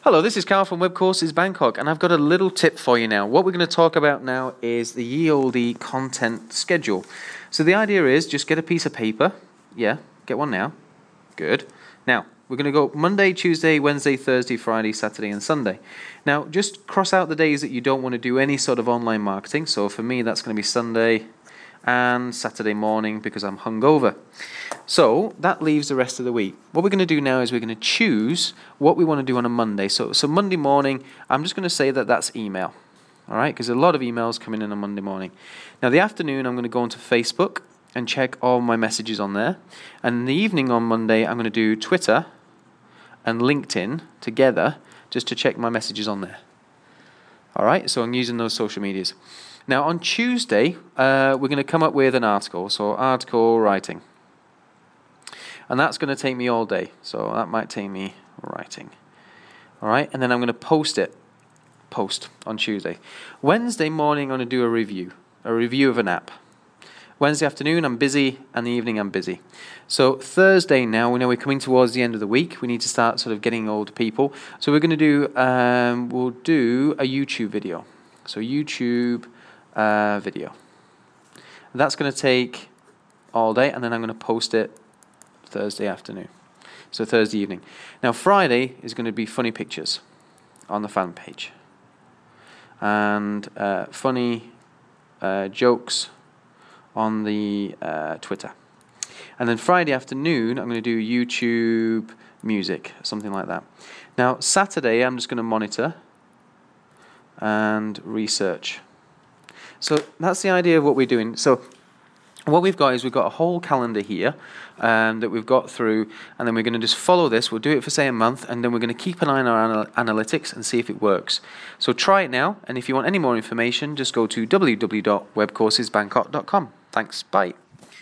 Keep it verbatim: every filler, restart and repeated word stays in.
Hello, this is Carl from Web Courses Bangkok, and I've got a little tip for you now. What we're going to talk about now is the ye olde content schedule. So the idea is just get a piece of paper. Yeah, get one now. Good. Now, we're going to go Monday, Tuesday, Wednesday, Thursday, Friday, Saturday, and Sunday. Now, just cross out the days that you don't want to do any sort of online marketing. So for me, that's going to be Sunday and Saturday morning because I'm hungover. So that leaves the rest of the week. What we're going to do now is we're going to choose what we want to do on a Monday. So, so Monday morning, I'm just going to say that that's email. All right, because a lot of emails coming in on Monday morning. Now, the afternoon, I'm going to go onto Facebook and check all my messages on there. And in the evening on Monday, I'm going to do Twitter and LinkedIn together just to check my messages on there. All right, so I'm using those social medias. Now, on Tuesday, uh, we're going to come up with an article. So, article writing. And that's going to take me all day. So, that might take me writing. All right, and then I'm going to post it. Post on Tuesday. Wednesday morning, I'm going to do a review. A review of an app. Wednesday afternoon, I'm busy, and the evening, I'm busy. So Thursday now, we know we're coming towards the end of the week. We need to start sort of getting older people. So we're going to do, um, we'll do a YouTube video. So YouTube uh, video. And that's going to take all day, and then I'm going to post it Thursday afternoon. So Thursday evening. Now Friday is going to be funny pictures on the fan page. And uh, funny uh, jokes on the uh, Twitter. And then Friday afternoon, I'm going to do YouTube music, something like that. Now, Saturday, I'm just going to monitor and research. So that's the idea of what we're doing. So what we've got is we've got a whole calendar here um, that we've got through, and then we're going to just follow this. We'll do it for, say, a month, and then we're going to keep an eye on our anal analytics and see if it works. So try it now, and if you want any more information, just go to w w w dot web courses bangkok dot com. Thanks. Bye.